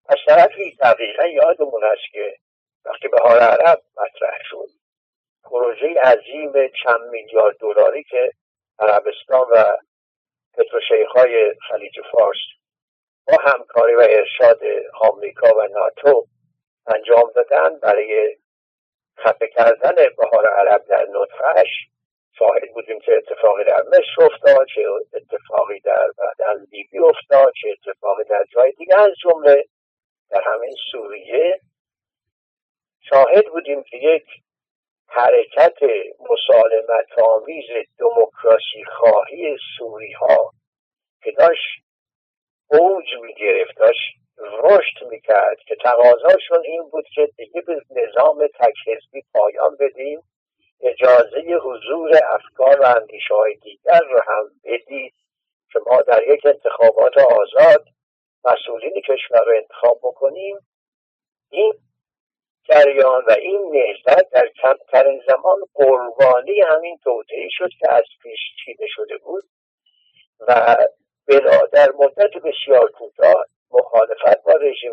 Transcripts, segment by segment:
از طرفی دقیقا یادمون هست که وقتی بهار عرب مطرح شد، پروژه عظیم چند میلیارد دلاری که عربستان و پتروشیخ‌های خلیج فارس با همکاری و ارشاد آمریکا و ناتو انجام دادن برای خفه کردن بهار عرب در نطفه‌اش، شاهد بودیم چه اتفاقی در مصر افتاد، چه اتفاقی در لیبی افتاد، چه اتفاقی در جای دیگه، از جمله در همین سوریه. شاهد بودیم که یک حرکت مسالمت آمیز دموکراسی خواهی سوری ها که داشت اوج میگرفت، داشت رشد میکرد، که تقاضاشون این بود که دیگه به نظام تک حزبی پایان بدیم، اجازه حضور افکار و اندیشه های دیگر رو هم بدید که ما در یک انتخابات آزاد مسئولین کشور رو انتخاب بکنیم. این جریان و این نهضت در کمترین زمان قربانی همین توطئه‌ای شد که از پیش چیده شده بود و در مدت بسیار کوتاه مخالفت با رژیم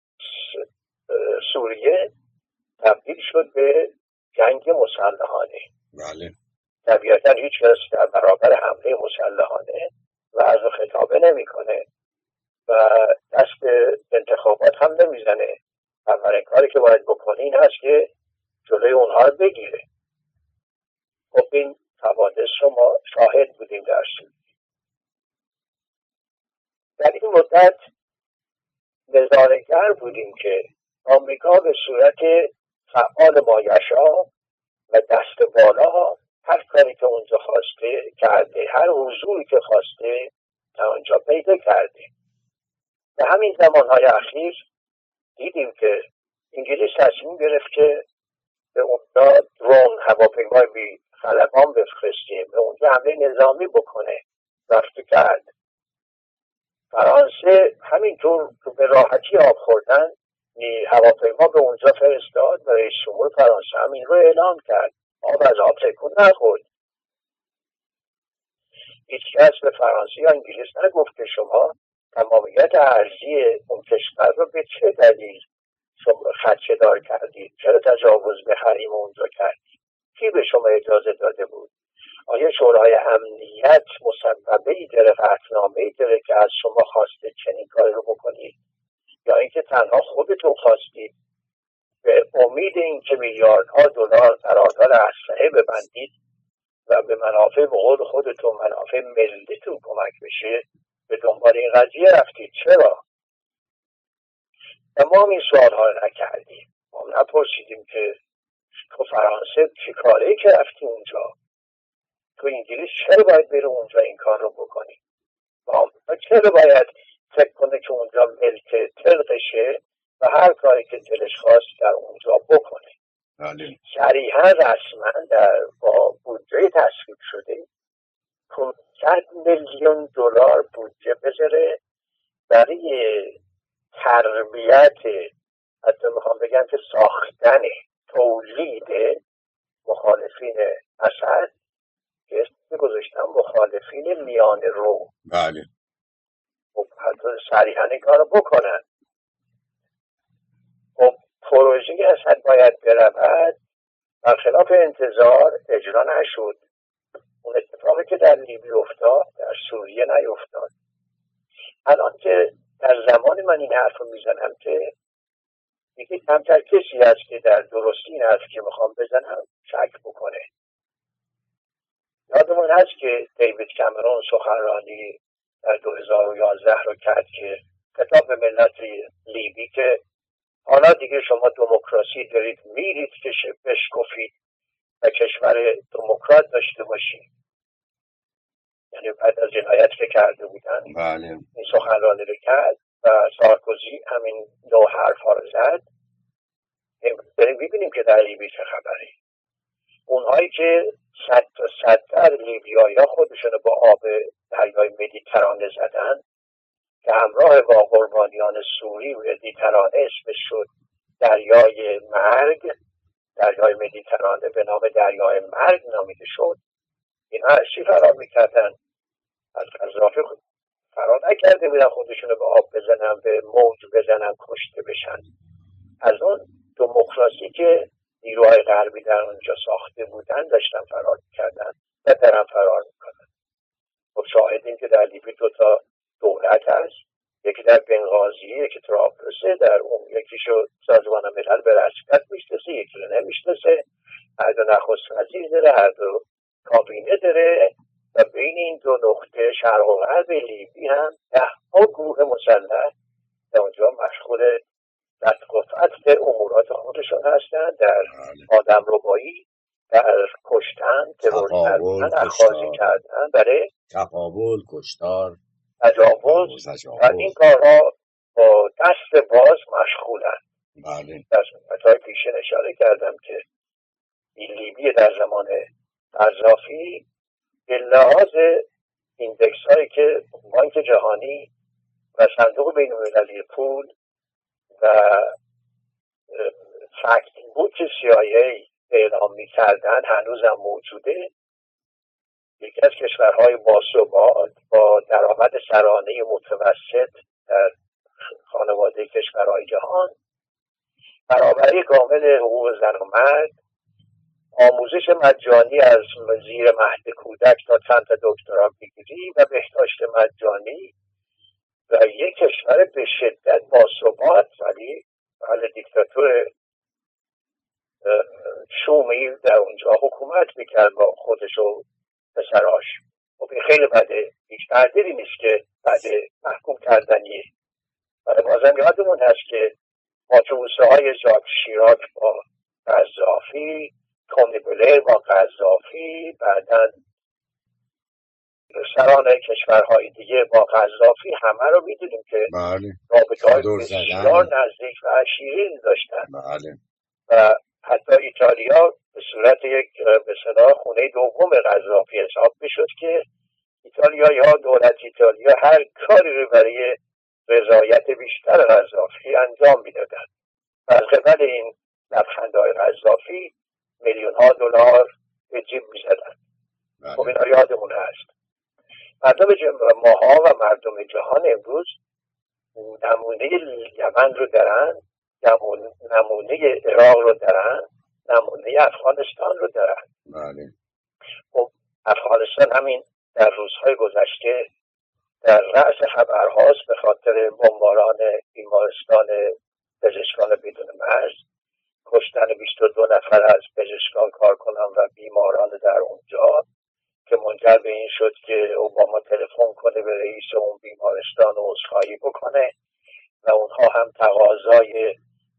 سوریه تبدیل شد به جنگ مسلحانه. بله. طبیعتا هیچ کس در برابر حمله مسلحانه وعظ و خطابه نمیکنه و دست انتخابات هم نمیزنه. اولین کاری که باید بکنه این هست که جلوی اونها رو بگیره. خب این حوادث رو ما شاهد بودیم در سوریه. در این مدت نظاره‌گر بودیم که آمریکا به صورت فعال مایشا و دست بالا هر کاری که اونجا خواسته کرده، هر حضوری که خواسته در اونجا پیدا کرده. و همین زمانهای اخیر دیدیم که انگلیس تصمیم گرفت که به اونجا درون هواپیمای بی خلبان بفرستیم، به اونجا حمله نظامی بکنه، رفت کرد. فرانسه همینطور به راحتی آب خوردن هواپیما به اونجا فرستاد و رئیس جمهور فرانسه همین رو اعلام کرد، آب از آب تکون نخورد. هیچ کس به فرانسه یا انگلیس نگفت که شما تمامیت ارضی اون کشور رو به چه دلیل شما خدشه دار کردید، چرا تجاوز به حریم اونجا کردید، کی به شما اجازه داده بود؟ آیا شورای امنیت مصوبه‌ای داره، قطعنامه‌ای داره که از شما خواسته چنین کاری رو بکنید، یا اینکه تنها خودتون خواستید به امید اینکه میلیاردها دلار قرارداد اسلحه ببندید و به منافع بقول خودتون، منافع ملیتون کمک بشه، به دنبال این قضیه رفتید؟ چرا؟ و ما این سوال‌ها رو نکردیم. ما نپرسیدیم که تو فرانسه چی کاری که رفتی اونجا، تو انگلیس چرا باید بره اونجا این کار رو بکنی، و چرا باید فکر کنه که اونجا ملک طلقشه و هر کاری که دلش خواست در اونجا بکنه. صریحا رسما با بودجه تصویب شده 500 میلیون دلار بودجه بذاره برای تربیت، حتی میخوام بگم که ساختن، تولید مخالفین اسد که اسم گذاشتن مخالفین میان رو. بله. خب حتی صریحا این کارو بکنن. خب پروژه اسد باید برود، برخلاف انتظار اجرا نشد. اون اتفاقی که در لیبی افتاد در سوریه نیفتاد. الان که در زمان من این حرف رو میزنم که دیگه کمتر کسی هست که در درستی این حرف که میخوام بزنم شک بکنه. یادمون هست که دیوید کامرون سخنرانی در 2011 رو کرد که خطاب به ملت لیبی که حالا دیگه شما دموکراسی دارید میرید که بشکفید و کشور دموکرات داشته باشید. یعنی بعد از جنایت که کرده بودن این سخنرانی رو کرد و سارکوزی همین نوع حرف ها رو زد. بریم ببینیم که در لیبی چه خبره. اونهایی که 100% لیبیایی ها خودشون با آب دریای مدیترانه زدن که همراه با قربانیان سوری مدیترانه اسمش شد دریای مرگ، دریای مدیترانه به نام دریای مرگ نامیده شد. اینها از چی فرار میکردن؟ از قذافی فرار نکرده بودن خودشونو به آب بزنن، به موج بزنن، کشته بشن. از اون دموکراسی که نیروهای غربی در اونجا ساخته بودن داشتن فرار میکردن و دارن فرار میکنن. خب شاهدیم که در لیبی 2 تا دولت هست، یکی در بنغازی، یکی طرابلسه. در اون یکیشو سازمان ملل به رسمیت میشناسه، یکی رو نمیشناسه. هر دو نخست وزیر داره، هر دو کابینه داره و بین این 2 نقطه شرق و غرب لیبی هم 10 گروه مسلح در اونجا مشغول رتق و فتق امورات خودشون هستن، در آدم ربایی، در کشتن، ترور کردن، اخاذی کردن، برای تقابل، کشتار، تجاوز و این کارها با دست باز مشغولن. بله. در صحبت‌های پیشین اشاره کردم که این لیبی در زمان قذافی به لحاظ ایندکس هایی که بانک جهانی و صندوق بین المللی پول و فکت بوک CIA اعلام می کردن هنوز هم موجوده، یکی از کشورهای باثبات با درآمد سرانه متوسط در خانواده کشورهای جهان، برابری کامل حقوق زن و مرد، آموزش مجانی از زیر مهد کودک تا چند تا دکترا بگیری و بهداشت مجانی و یک کشور به شدت باثبات، ولی حال دیکتاتور شومی در اونجا حکومت میکرد با خودش و پسراش. خب این خیلی بده، هیچ تعدیلی نیست که بده، محکوم کردنیه. ولی بازم یادمون هست که ماتروسه های ژاک شیراک با قذافی، تونی بلیر با قذافی، بعدن سران کشورهای دیگه با قذافی، همه رو میدونیم که رابطه‌های بسیار نزدیک و شیرین داشتن. بله. و حتی ایتالیا به صورت یک به اصطلاح خونه دوم قذافی حساب میشد که ایتالیایی ها، دولت ایتالیا هر کاری رو برای رضایت بیشتر قذافی انجام میدادن و از قبل این لبخندهای قذافی میلیون ها دلار به جیب میزدن. خب اینا یادمون هست. مردم ماها و مردم جهان امروز نمونه یمن رو دارن، نمونه عراق رو دارن، نمونه افغانستان رو دارن. بله. خب افغانستان همین در روزهای گذشته در رأس خبرهاست به خاطر بمباران بیمارستان پزشکان بدون مرز، کشتن 22 نفر از پزشکان، کارکنان و بیماران در اونجا که منجر به این شد که اوباما تلفن کنه به رئیس اون بیمارستان و عذرخواهی بکنه و اونها هم تقاضای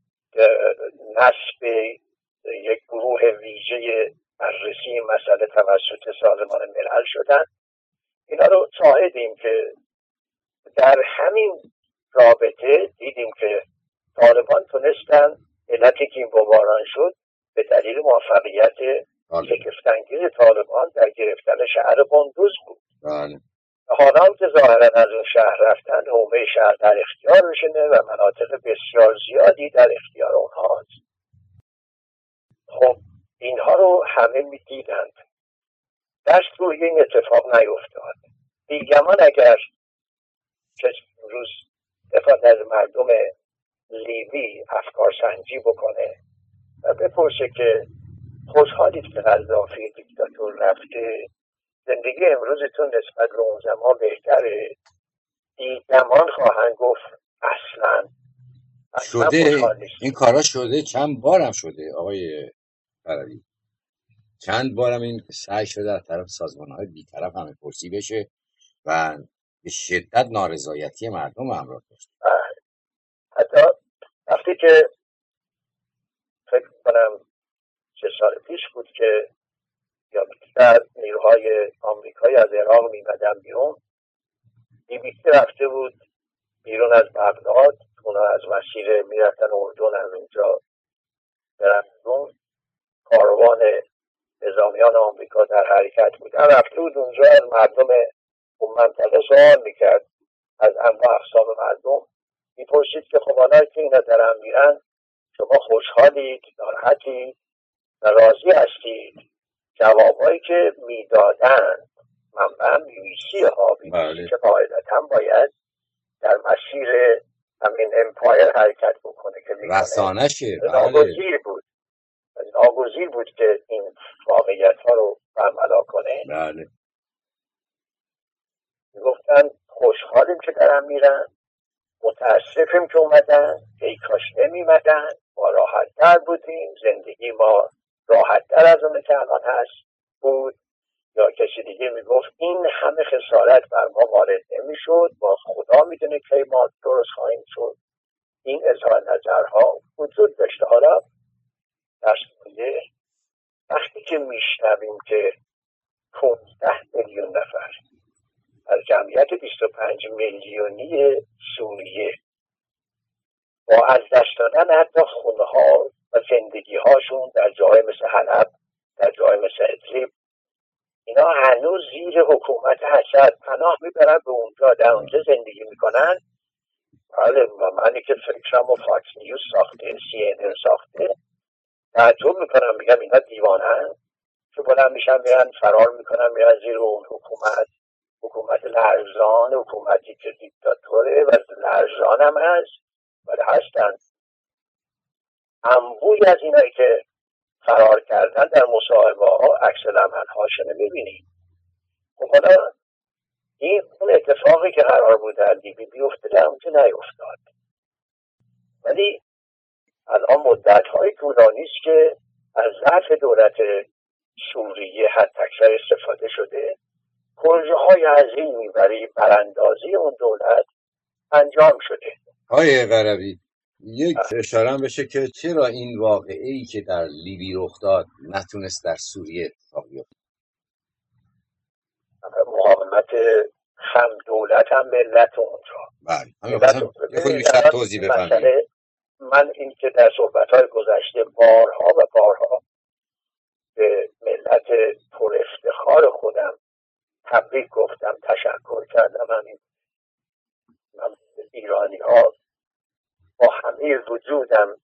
نصب یک گروه ویژه بررسی مسئله توسط سازمان ملل شدن. اینا رو شاهدیم که در همین رابطه دیدیم که طالبان تونستن، علتی که این بمباران شد به دلیل موفقیت شگفت‌انگیز طالبان در گرفتن شهر قندوز بود. حالا که ظاهرا از اون شهر رفتن، حومه شهر در اختیارشونه و مناطق بسیار زیادی در اختیار اونها هست. خب اینها رو همه میدیدند، دست روی این اتفاق نیفتاد. بیگمان اگر که روز دفاع از مردم لیبی افکار سنجی بکنه و بپرسه که خوشحالید که قذافی دیکتاتور رفته، زندگی امروزتون نسبت به اون زمان بهتره؟ دیگمان خواهند گفت اصلا شده. این کارا شده، چند بارم شده آقای فراری، چند بارم این سعی شده از طرف سازمان‌های بی‌طرف همه پرسی بشه و به شدت نارضایتی مردم همراه داشت. حتی وقتی که فکر کنم 3 سال پیش بود که یا بیشتر نیروهای آمریکایی از عراق میمدن بیرون، BBC رفته بود بیرون از بغداد، اونا از مسیر میرفتن اردن، از اونجا برن بیرون، کاروان نظامیان آمریکا در حرکت بود، رفته بود اونجا از مردم اون منطقه سوال میکرد، از انواع اقسام مردم میپرسید که خب حالا که اینا دارن میرن شما خوشحالید، ناراحتید و راضی هستید؟ جوابایی که میدادن منبع BBC ها، BBC که قاعدتا باید در مسیر همین امپایر حرکت بکنه که رسانشه. ناگزیر بود که این واقعیت ها رو برملا کنه. بله. گفتن خوشحالیم که دارن میرن، متاسفیم که اومدن، ای کاش نمیمدن، ما راحت تر بودیم، زندگی ما راحت تر از اون که الان هست بود. یا کسی دیگه میگفت این همه خسارت بر ما وارد نمیشد، با خدا میدونه که ما درست خواهیم شد. این اظهار نظرها وجود داشته. حالا در سوریه وقتی که میشنویم که 15 میلیون نفر از جمعیت 25 میلیونی سوریه با از دست دادن حتی خونه ها و زندگی هاشون در جای مثل حلب، در جای مثل ادلیب، اینا هنوز زیر حکومت اسد پناه میبرن به اونجا، در اونجا زندگی میکنن. بله، منی که فکرم و فاکس نیوز ساخته، CNN ساخته، تعجب میکنم، میگم اینا دیوانن که بلند میشن میرن فرار میکنن میرن زیر اون حکومت لرزان، حکومتی که دیکتاتوره و لرزان هم هست ولی هستن. انبوی از اینایی که فرار کردن در مصاحبه ها عکس العمل هاشون میبینیم. خب حالا این اون اتفاقی که قرار بود در لیبی بیفته در اونجا نیفتاد، ولی الان مدت های طولانی است که از ضعف دولت سوریه حداکثر استفاده شده، پروژه های عظیمی برای براندازی اون دولت انجام شده. آقای قربی، یک اشاره بشه که چرا این واقعه‌ای که در لیبی رخ داد نتونست در سوریه اتفاق بیفته؟ مقاومت هم دولت هم ملت اونجا. بله، یه خود بیشتر توضیح بفرمایید. من این که در صحبت‌های گذشته بارها و بارها به ملت پر افتخار خودم تبریک گفتم، تشکر کردم. من ایرانی ها با همه وجودم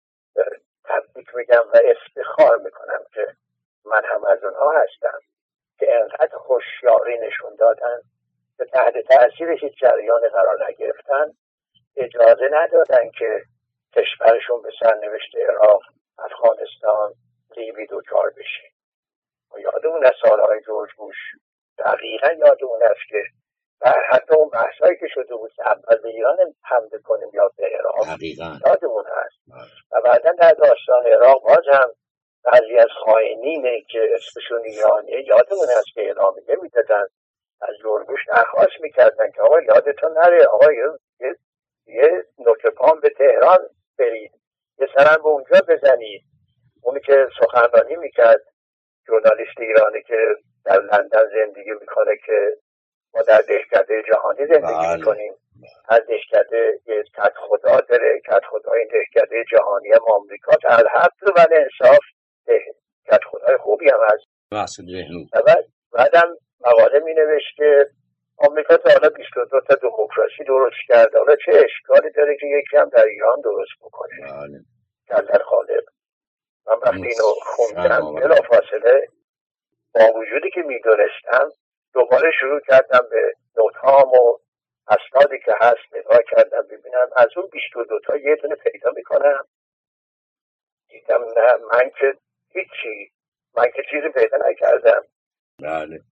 تبریک میگم و افتخار میکنم که من هم از اونها هستم که انقدر هوشیاری نشون دادن که تحت تاثیر هیچ جریان قرار نگرفتن، اجازه ندادن که کشورشون به سرنوشت عراق، افغانستان، لیبی دچار بشه. و یادمون از سالهای جورج بوش، دقیقا یادمون است که حتی اون بحثایی که شده بود که اول به ایران حمله کنیم یا به عراق، یادمون هست. و بعدا در داستان عراق باز هم بعضی از خائنینه که اسمشون ایرانیه یادمون هست که اعلامیه میدادن، از جورج بوش درخواست میکردن که آقا یادتون نره، آقا یه نوک پام به تهران برید، یه سرم به اونجا بزنید. اونی که سخنرانی میکرد، ژورنالیست ایرانی که در لندن زندگی میکنه که ما در دهکده جهانی زندگی میکنیم، از دهکده یه کت خدا داره، کت خدا این دهکده جهانی هم آمریکا، الحق و انصاف کت خدای خوبی هم هست. بعدم مقاله می نوشت که آمریکا تا حالا 22 تا دموکراسی درست کرده، حالا چه اشکالی داره که یکی هم در ایران درست بکنه. کلر خالب. من وقتی اینو خوندم بلافاصله با وجودی که میدونستم دوباره شروع کردم به نوت‌هام و اسنادی که هست نگاه کردم ببینم از اون 22 تا یه دونه پیدا میکنم. دیدم نه، من که چیزی پیدا نکردم. بله.